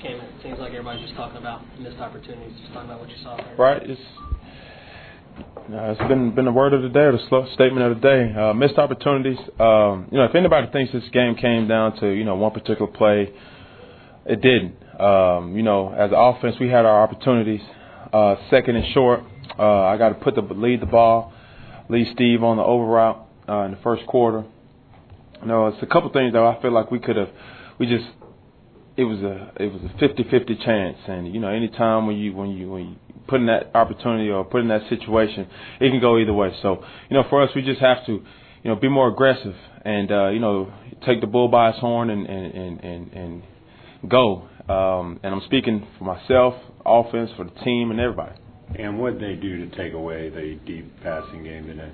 came in. It seems like everybody's just talking about missed opportunities, just talking about what you saw there. Right. It's been the word of the day, or the statement of the day. Missed opportunities. If anybody thinks this game came down to, one particular play, it didn't. As an offense, we had our opportunities. Second and short, I got to lead Steve on the over route in the first quarter. It's a couple things though. I feel like it was a 50-50 chance, and anytime when you put in that opportunity or put in that situation, it can go either way. So for us, we just have to be more aggressive and take the bull by its horn and go. And I'm speaking for myself, offense, for the team, and everybody. And what did they do to take away the deep passing game today?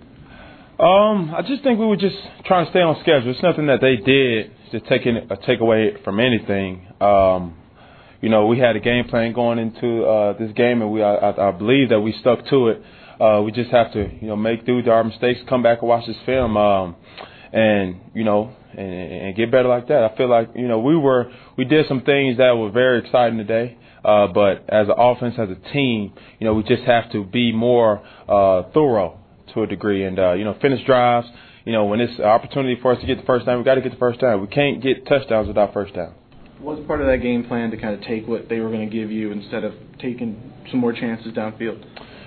I just think we were just trying to stay on schedule. It's nothing that they did to take away from anything. We had a game plan going into this game, and I believe that we stuck to it. We just have to, make through our mistakes, come back and watch this film, and get better like that. I feel like, we did some things that were very exciting today. But as an offense, as a team, we just have to be more thorough to a degree and, finish drives. When it's an opportunity for us to get the first down, we got to get the first down. We can't get touchdowns without first down. Was part of that game plan to kind of take what they were going to give you instead of taking some more chances downfield?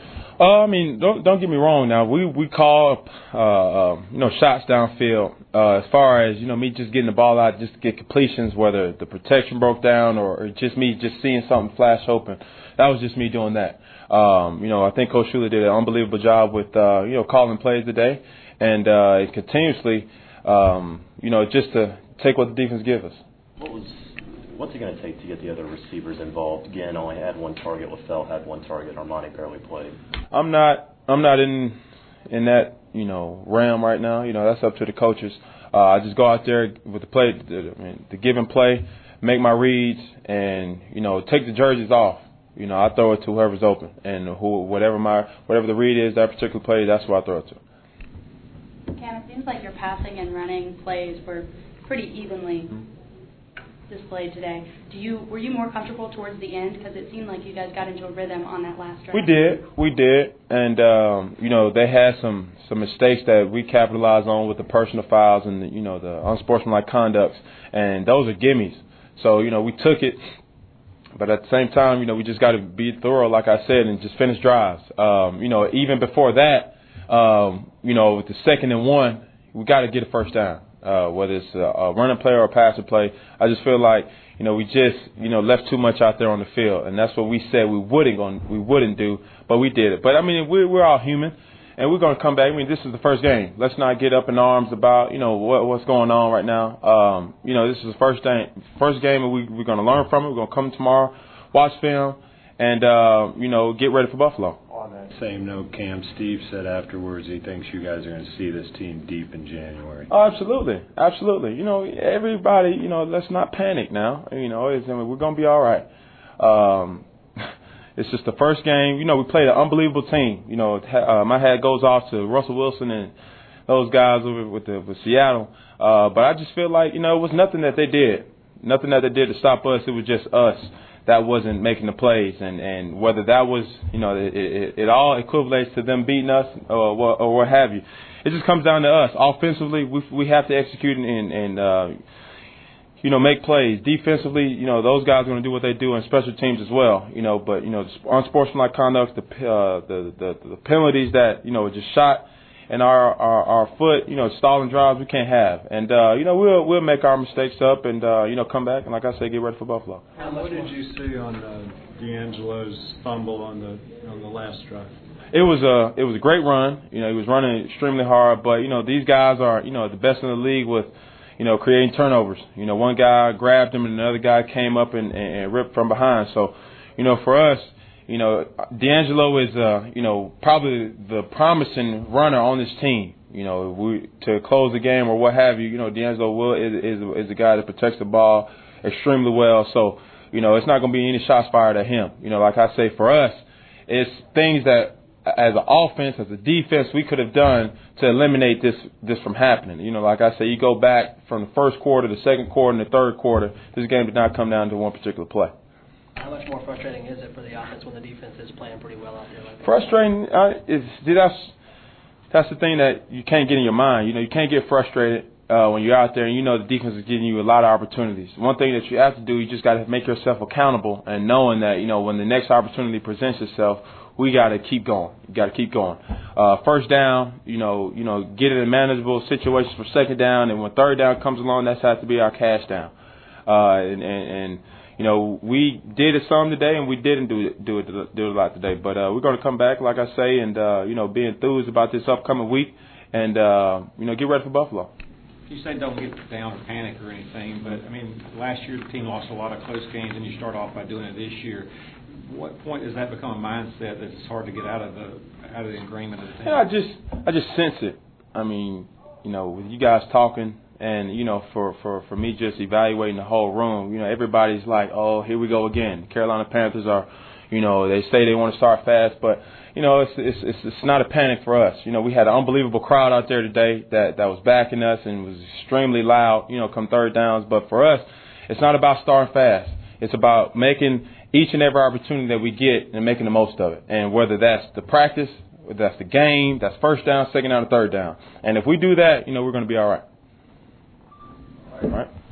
Don't get me wrong. Now we call shots downfield. As far as me just getting the ball out, just to get completions, whether the protection broke down or just me just seeing something flash open. That was just me doing that. I think Coach Shula did an unbelievable job with calling plays today, and continuously, just to take what the defense gives us. What's it going to take to get the other receivers involved? Again, only had one target. LaFell had one target. Armani barely played. I'm not in that realm right now. That's up to the coaches. I just go out there with the play, the give and play, make my reads, and take the jerseys off. I throw it to whoever's open, and whatever the read is, that particular play, that's what I throw it to. Cam, it seems like your passing and running plays were pretty evenly displayed today. Were you more comfortable towards the end? Because it seemed like you guys got into a rhythm on that last drive. We did, and they had some mistakes that we capitalized on with the personal fouls and the unsportsmanlike conducts, and those are gimmies. So we took it, but at the same time, we just got to be thorough, like I said, and just finish drives. Even before that, with the 2nd and 1, we got to get a first down. Whether it's a running play or a passing play, I just feel like we just left too much out there on the field, and that's what we said we wouldn't do, but we did it. But we're all human, and we're going to come back. This is the first game. Let's not get up in arms about what's going on right now. This is the first game, and we're going to learn from it. We're going to come tomorrow, watch film, and get ready for Buffalo. On that same note, Cam, Steve said afterwards he thinks you guys are going to see this team deep in January. Oh, absolutely. Everybody, let's not panic now. We're going to be all right. It's just the first game. We played an unbelievable team. My hat goes off to Russell Wilson and those guys with Seattle. But I just feel like, it was nothing that they did. Nothing that they did to stop us. It was just us that wasn't making the plays, and whether that was, it all equivalates to them beating us or what have you. It just comes down to us. Offensively, we have to execute and make plays. Defensively, those guys are going to do what they do, and special teams as well. But unsportsmanlike conduct, the penalties that just shot in our foot, stalling drives we can't have. And we'll make our mistakes up and come back and, like I said, get ready for Buffalo. What did you see on D'Angelo's fumble on the last drive? It was a great run. He was running extremely hard, but these guys are the best in the league with creating turnovers. One guy grabbed him and another guy came up and ripped from behind. So for us, D'Angelo is probably the promising runner on this team. To close the game or what have you. D'Angelo is the guy that protects the ball extremely well. So it's not going to be any shots fired at him. Like I say, for us, it's things that as an offense, as a defense, we could have done to eliminate this from happening. Like I say, you go back from the first quarter, the second quarter, and the third quarter. This game did not come down to one particular play. How much more frustrating is it for the offense when the defense is playing pretty well out there? Like Frustrating that's the thing that you can't get in your mind. You can't get frustrated when you're out there and the defense is giving you a lot of opportunities. One thing that you have to do, you just got to make yourself accountable and knowing that, when the next opportunity presents itself, we got to keep going. You got to keep going. First down, get it in manageable situations for second down, and when third down comes along, that has to be our cash down. And we did it some today, and we didn't do it a lot today. But we're going to come back, like I say, and be enthused about this upcoming week, and get ready for Buffalo. You say don't get down or panic or anything, but last year the team lost a lot of close games, and you start off by doing it this year. What point does that become a mindset that it's hard to get out of the agreement of the team? Yeah, I just sense it. With you guys talking, and for me just evaluating the whole room, everybody's like, oh, here we go again. The Carolina Panthers are, they say they want to start fast, but it's not a panic for us. We had an unbelievable crowd out there today that was backing us and was extremely loud, come third downs. But for us, it's not about starting fast. It's about making each and every opportunity that we get and making the most of it. And whether that's the practice, whether that's the game, that's first down, second down, or third down. And if we do that, we're going to be all right. All right.